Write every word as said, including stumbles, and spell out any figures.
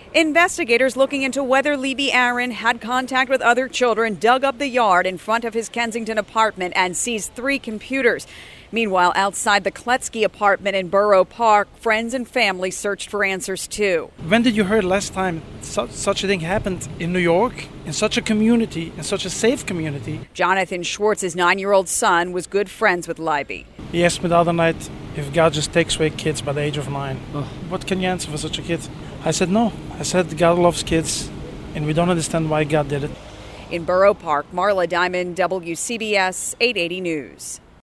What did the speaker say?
Investigators looking into whether Levy Aaron had contact with other children dug up the yard in front of his Kensington apartment and seized three computers. Meanwhile, outside the Kletsky apartment in Borough Park, friends and family searched for answers too. When did you hear last time such, such a thing happened in New York, in such a community, in such a safe community? Jonathan Schwartz's nine-year-old son was good friends with Libby. He asked me the other night if God just takes away kids by the age of nine. Oh. What can you answer for such a kid? I said no. I said God loves kids, and we don't understand why God did it. In Borough Park, Marla Diamond, W C B S eight eighty News.